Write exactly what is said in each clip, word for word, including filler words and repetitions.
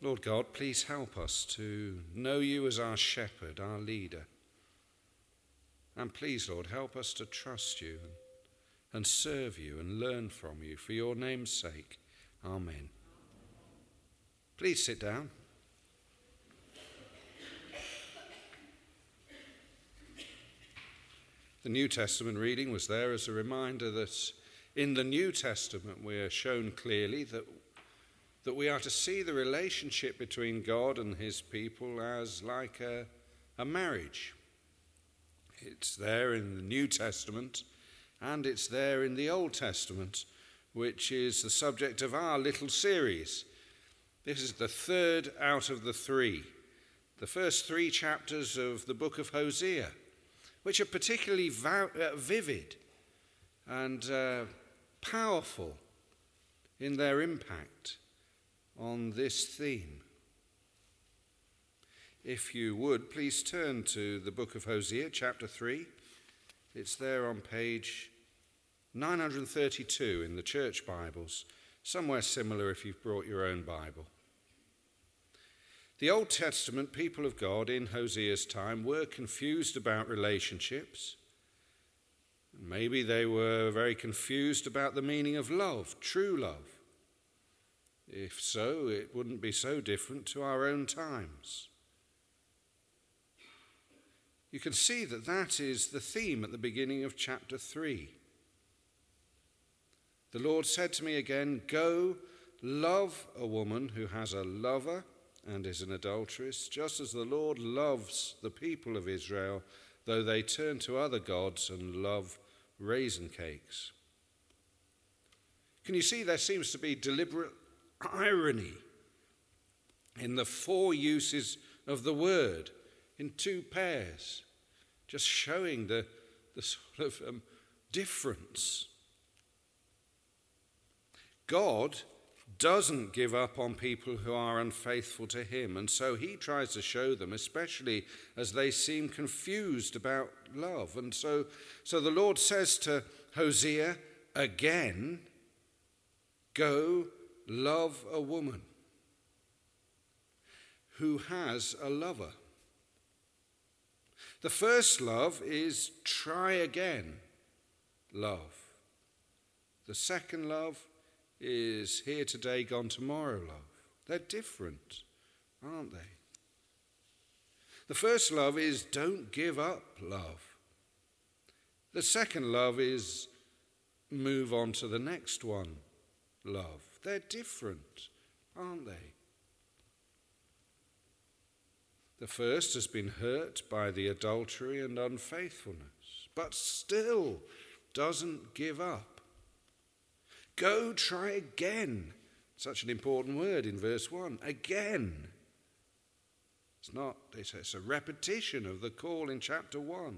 Lord God, please help us to know you as our shepherd, our leader. And please, Lord, help us to trust you and, and serve you and learn from you for your name's sake. Amen. Please sit down. The New Testament reading was there as a reminder that in the New Testament we are shown clearly that, that we are to see the relationship between God and his people as like a, a marriage. It's there in the New Testament and it's there in the Old Testament, which is the subject of our little series. This is the third out of the three, the first three chapters of the book of Hosea, which are particularly va- uh, vivid and uh, powerful in their impact on this theme. If you would, please turn to the book of Hosea, chapter three. It's there on page nine hundred thirty-two in the church Bibles, somewhere similar if you've brought your own Bible. The Old Testament people of God in Hosea's time were confused about relationships. Maybe they were very confused about the meaning of love, true love. If so, it wouldn't be so different to our own times. You can see that that is the theme at the beginning of chapter three. The Lord said to me again, "Go, love a woman who has a lover and is an adulteress, just as the Lord loves the people of Israel, though they turn to other gods and love raisin cakes." Can you see there seems to be deliberate irony in the four uses of the word in two pairs, just showing the, the sort of um, difference. God doesn't give up on people who are unfaithful to him, and so he tries to show them, especially as they seem confused about love. And so, so the Lord says to Hosea again, "Go, love a woman who has a lover." The first love is try again love. The second love is here today, gone tomorrow love. They're different, aren't they? The first love is don't give up love. The second love is move on to the next one love. They're different, aren't they? The first has been hurt by the adultery and unfaithfulness, but still doesn't give up. Go try again. Such an important word in verse one. Again. It's not, it's a repetition of the call in chapter one.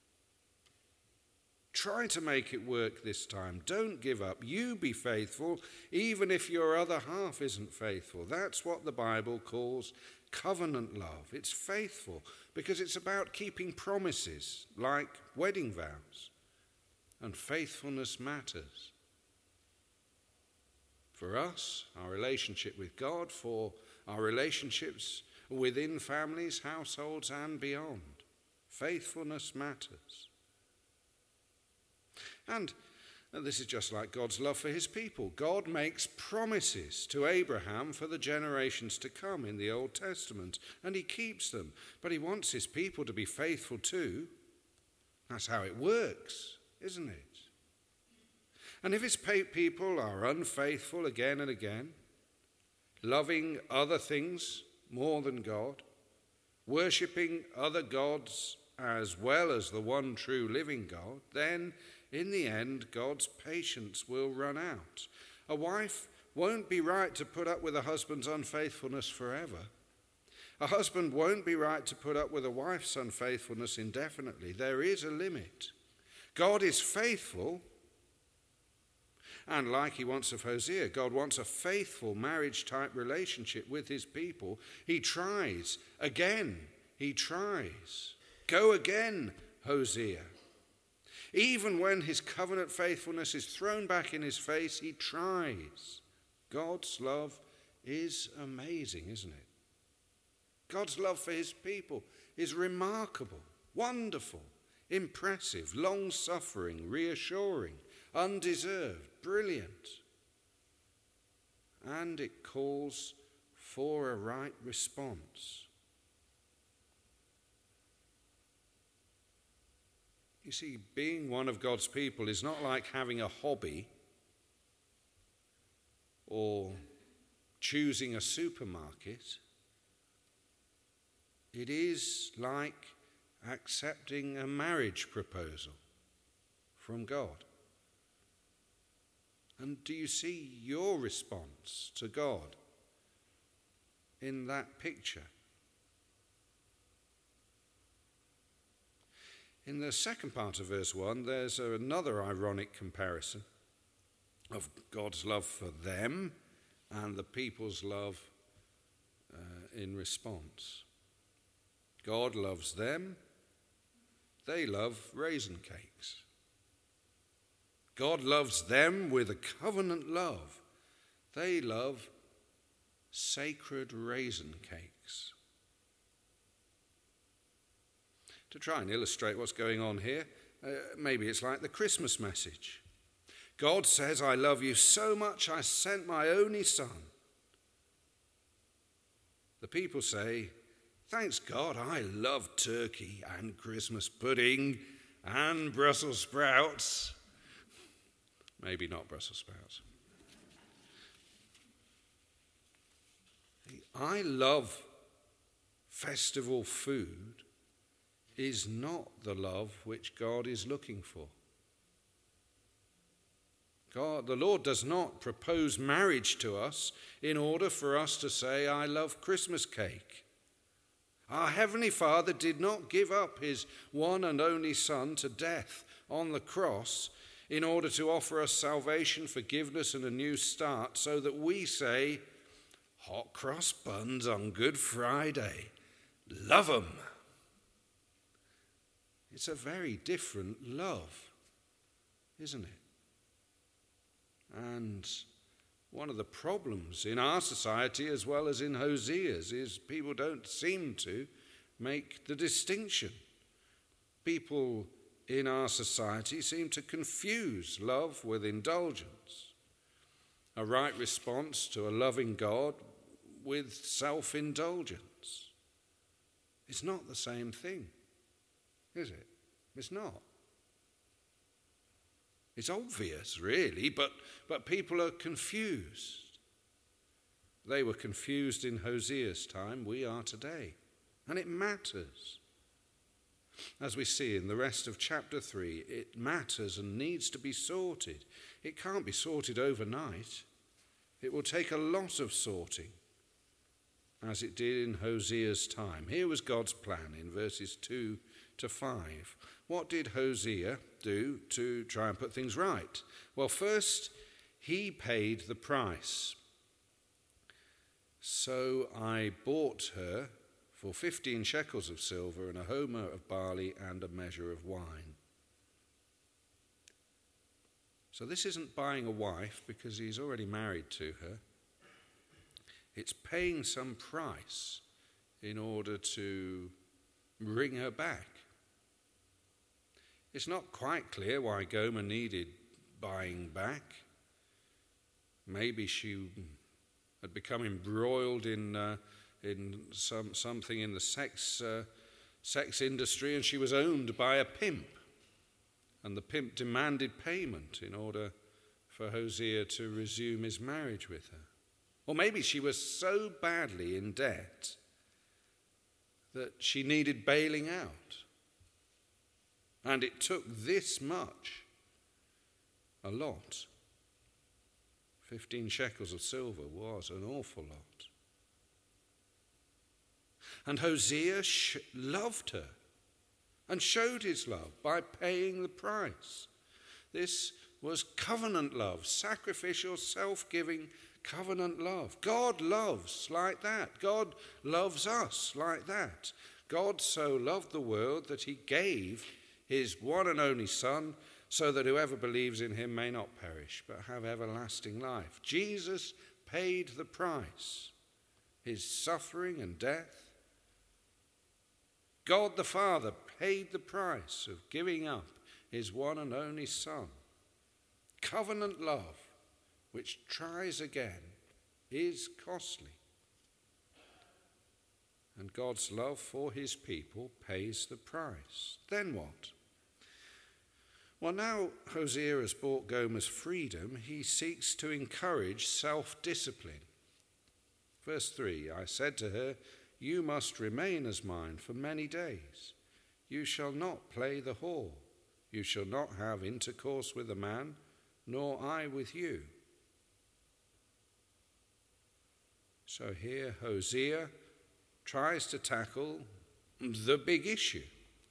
Try to make it work this time. Don't give up. You be faithful, even if your other half isn't faithful. That's what the Bible calls covenant love. It's faithful because it's about keeping promises like wedding vows. And faithfulness matters. For us, our relationship with God, for our relationships within families, households, and beyond. Faithfulness matters. And, and this is just like God's love for his people. God makes promises to Abraham for the generations to come in the Old Testament, and he keeps them. But he wants his people to be faithful too. That's how it works, isn't it? And if his people are unfaithful again and again, loving other things more than God, worshipping other gods as well as the one true living God, then in the end God's patience will run out. A wife won't be right to put up with a husband's unfaithfulness forever. A husband won't be right to put up with a wife's unfaithfulness indefinitely. There is a limit. God is faithful. And like he wants of Hosea, God wants a faithful marriage-type relationship with his people. He tries again. He tries. Go again, Hosea. Even when his covenant faithfulness is thrown back in his face, he tries. God's love is amazing, isn't it? God's love for his people is remarkable, wonderful, impressive, long-suffering, reassuring, undeserved, brilliant. And it calls for a right response. You see, being one of God's people is not like having a hobby or choosing a supermarket. It is like accepting a marriage proposal from God. And do you see your response to God in that picture? In the second part of verse one, there's another ironic comparison of God's love for them and the people's love uh, in response. God loves them, they love raisin cakes. God loves them with a covenant love. They love sacred raisin cakes. To try and illustrate what's going on here, uh, maybe it's like the Christmas message. God says, I love you so much I sent my only son. The people say, thanks God, I love turkey and Christmas pudding and Brussels sprouts. Maybe not Brussels sprouts. I love festival food is not the love which God is looking for. God, the Lord does not propose marriage to us in order for us to say, I love Christmas cake. Our Heavenly Father did not give up his one and only Son to death on the cross in order to offer us salvation, forgiveness, and a new start, so that we say, hot cross buns on Good Friday, love 'em. It's a very different love, isn't it? And one of the problems in our society as well as in Hosea's is people don't seem to make the distinction. People in our society seem to confuse love with indulgence, a right response to a loving God with self-indulgence. It's not the same thing, is it? It's not. It's obvious, really, but, but people are confused. They were confused in Hosea's time, we are today. And it matters. As we see in the rest of chapter three, it matters and needs to be sorted. It can't be sorted overnight. It will take a lot of sorting, as it did in Hosea's time. Here was God's plan in verses two to five. What did Hosea do to try and put things right? Well, first, he paid the price. So I bought her for fifteen shekels of silver and a homer of barley and a measure of wine. So this isn't buying a wife because he's already married to her. It's paying some price in order to bring her back. It's not quite clear why Gomer needed buying back. Maybe she had become embroiled in uh, in some something in the sex uh, sex industry, and she was owned by a pimp, and the pimp demanded payment in order for Hosea to resume his marriage with her. Or maybe she was so badly in debt that she needed bailing out. And it took this much, a lot. Fifteen shekels of silver was an awful lot. And Hosea sh- loved her and showed his love by paying the price. This was covenant love, sacrificial, self-giving covenant love. God loves like that. God loves us like that. God so loved the world that he gave his one and only Son, so that whoever believes in him may not perish, but have everlasting life. Jesus paid the price, his suffering and death. God the Father paid the price of giving up his one and only Son. Covenant love, which tries again, is costly. And God's love for his people pays the price. Then what? Well, now Hosea has bought Gomer's freedom, he seeks to encourage self-discipline. Verse three, I said to her, you must remain as mine for many days. You shall not play the whore. You shall not have intercourse with a man, nor I with you. So here Hosea tries to tackle the big issue.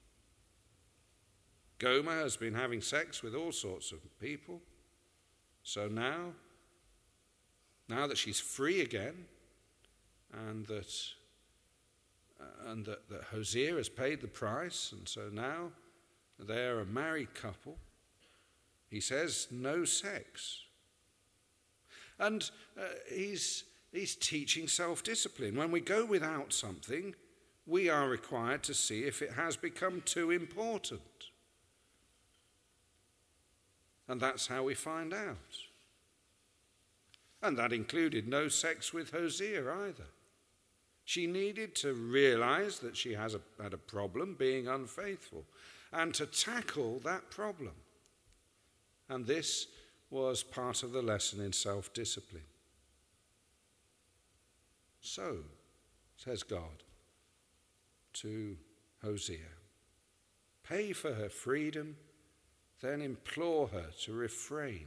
Gomer has been having sex with all sorts of people. So now, now that she's free again, and that uh, and that, that Hosea has paid the price, and so now they're a married couple, he says no sex. And uh, he's he's teaching self-discipline. When we go without something, we are required to see if it has become too important. And that's how we find out. And that included no sex with Hosea either. She needed to realize that she has a, had a problem being unfaithful and to tackle that problem. And this was part of the lesson in self-discipline. So, says God to Hosea, pay for her freedom, then implore her to refrain.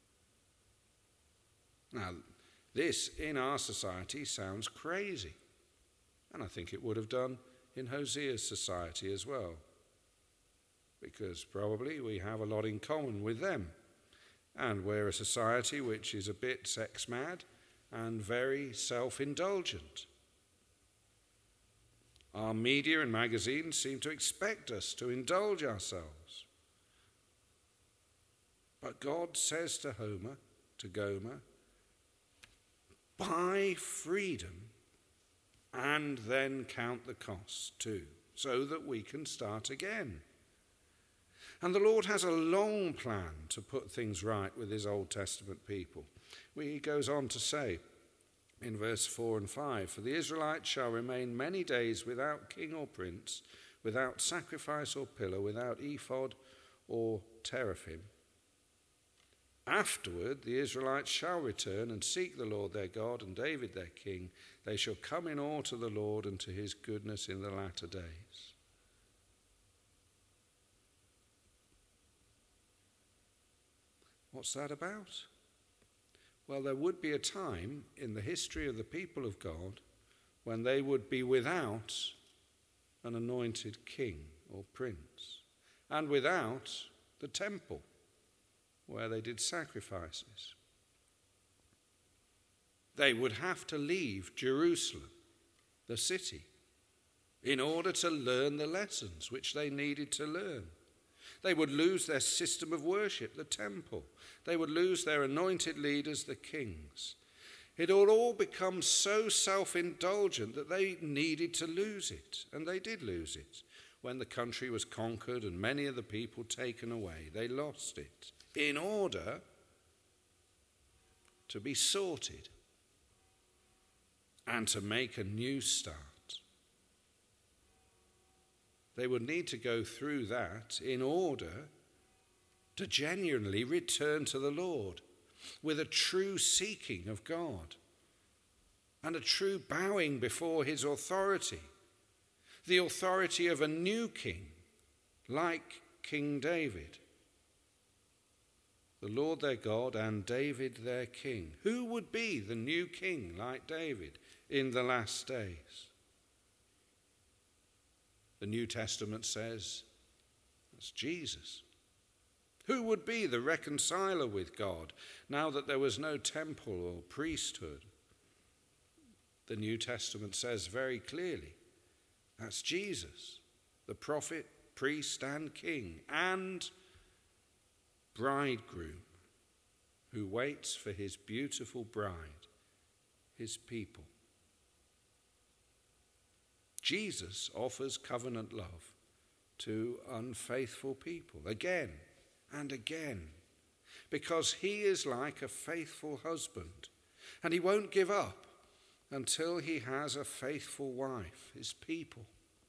Now, this in our society sounds crazy, and I think it would have done in Hosea's society as well, because probably we have a lot in common with them, and we're a society which is a bit sex mad and very self-indulgent. Our media and magazines seem to expect us to indulge ourselves. But God says to Homer, to Gomer, buy freedom and then count the cost too, so that we can start again. And the Lord has a long plan to put things right with his Old Testament people. He goes on to say in verse four and five, for the Israelites shall remain many days without king or prince, without sacrifice or pillar, without ephod or teraphim. Afterward, the Israelites shall return and seek the Lord their God and David their king. They shall come in awe to the Lord and to his goodness in the latter days. What's that about? Well, there would be a time in the history of the people of God when they would be without an anointed king or prince, and without the temple where they did sacrifices. They would have to leave Jerusalem, the city, in order to learn the lessons which they needed to learn. They would lose their system of worship, the temple. They would lose their anointed leaders, the kings. It would all become so self-indulgent that they needed to lose it, and they did lose it. When the country was conquered and many of the people taken away, they lost it in order to be sorted and to make a new start. They would need to go through that in order to genuinely return to the Lord with a true seeking of God and a true bowing before his authority, the authority of a new king like King David. The Lord their God and David their king. Who would be the new king like David in the last days? The New Testament says it's Jesus. Who would be the reconciler with God now that there was no temple or priesthood? The New Testament says very clearly that's Jesus, the prophet, priest, and king, and bridegroom who waits for his beautiful bride his people. Jesus offers covenant love to unfaithful people again and again, because he is like a faithful husband, and he won't give up until he has a faithful wife, his people.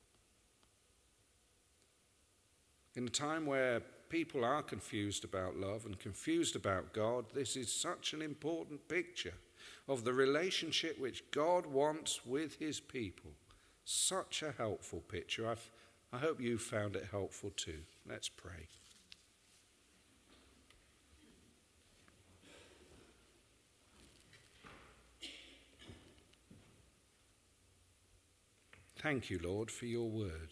In a time where people are confused about love and confused about God, this is such an important picture of the relationship which God wants with his people. Such a helpful picture. I've, I hope you found it helpful too. Let's pray. Thank you, Lord, for your word.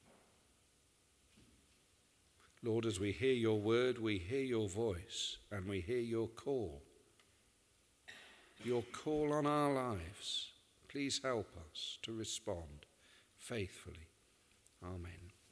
Lord, as we hear your word, we hear your voice and we hear your call. Your call on our lives. Please help us to respond faithfully. Amen.